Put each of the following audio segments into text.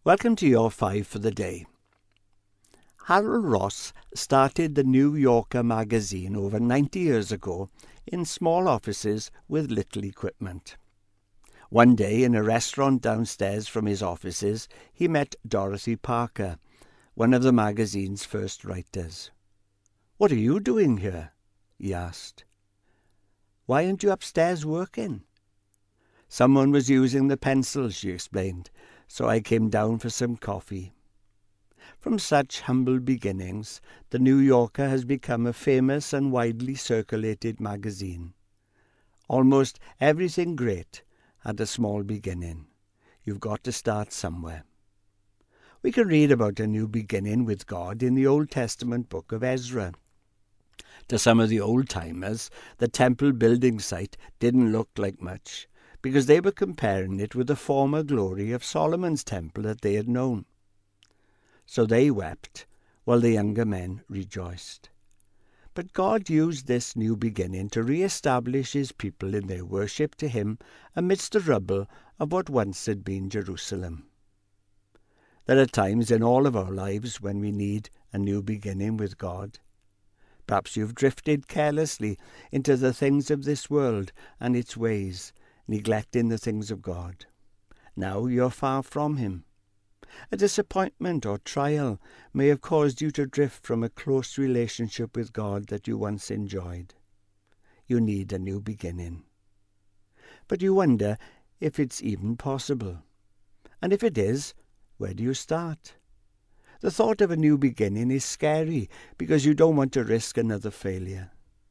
Welcome to your 5 for the day. Harold Ross started the New Yorker magazine over 90 years ago in small offices with little equipment. One day in a restaurant downstairs from his offices, he met Dorothy Parker, one of the magazine's first writers. "What are you doing here?" he asked. "Why aren't you upstairs working?" "Someone was using the pencils," she explained, "so I came down for some coffee." From such humble beginnings, the New Yorker has become a famous and widely circulated magazine. Almost everything great had a small beginning. You've got to start somewhere. We can read about a new beginning with God in the Old Testament book of Ezra. To some of the old-timers, the temple building site didn't look like much, because they were comparing it with the former glory of Solomon's temple that they had known. So they wept, while the younger men rejoiced. But God used this new beginning to re-establish his people in their worship to him amidst the rubble of what once had been Jerusalem. There are times in all of our lives when we need a new beginning with God. Perhaps you've drifted carelessly into the things of this world and its ways, neglecting the things of God. Now you're far from him. A disappointment or trial may have caused you to drift from a close relationship with God that you once enjoyed. You need a new beginning. But you wonder if it's even possible. And if it is, where do you start? The thought of a new beginning is scary because you don't want to risk another failure.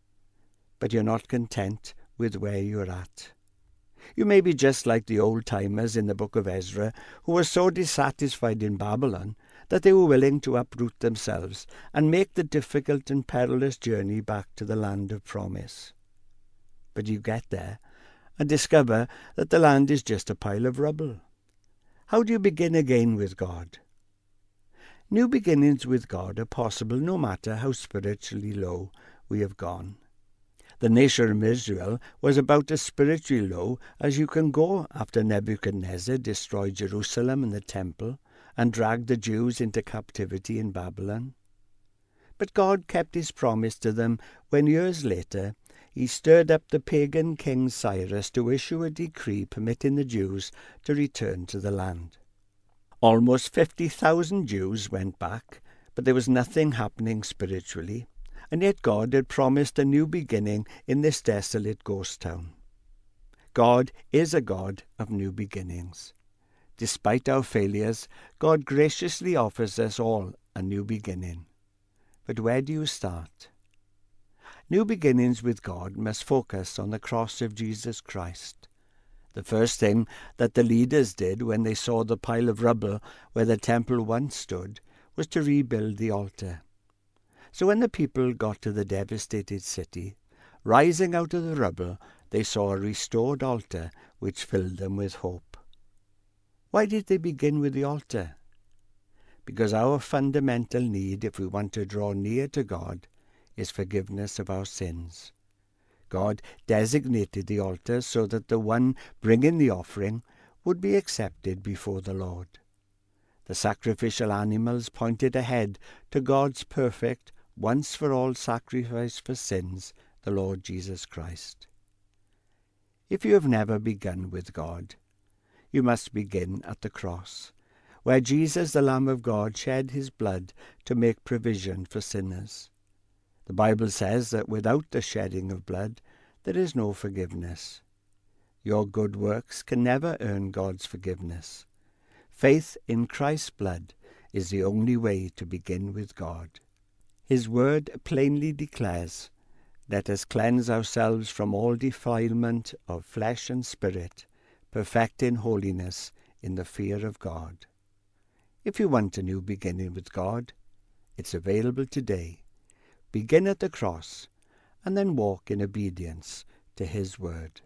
But you're not content with where you're at. You may be just like the old-timers in the book of Ezra, who were so dissatisfied in Babylon that they were willing to uproot themselves and make the difficult and perilous journey back to the land of promise. But you get there and discover that the land is just a pile of rubble. How do you begin again with God? New beginnings with God are possible no matter how spiritually low we have gone. The nation of Israel was about as spiritually low as you can go after Nebuchadnezzar destroyed Jerusalem and the temple and dragged the Jews into captivity in Babylon. But God kept his promise to them when years later he stirred up the pagan king Cyrus to issue a decree permitting the Jews to return to the land. Almost 50,000 Jews went back, but there was nothing happening spiritually. And yet God had promised a new beginning in this desolate ghost town. God is a God of new beginnings. Despite our failures, God graciously offers us all a new beginning. But where do you start? New beginnings with God must focus on the cross of Jesus Christ. The first thing that the leaders did when they saw the pile of rubble where the temple once stood was to rebuild the altar. So when the people got to the devastated city, rising out of the rubble, they saw a restored altar which filled them with hope. Why did they begin with the altar? Because our fundamental need, if we want to draw near to God, is forgiveness of our sins. God designated the altar so that the one bringing the offering would be accepted before the Lord. The sacrificial animals pointed ahead to God's perfect, once-for-all sacrifice for sins, the Lord Jesus Christ. If you have never begun with God, you must begin at the cross, where Jesus, the Lamb of God, shed his blood to make provision for sinners. The Bible says that without the shedding of blood, there is no forgiveness. Your good works can never earn God's forgiveness. Faith in Christ's blood is the only way to begin with God. His word plainly declares, "Let us cleanse ourselves from all defilement of flesh and spirit, perfecting holiness in the fear of God." If you want a new beginning with God, it's available today. Begin at the cross and then walk in obedience to his word.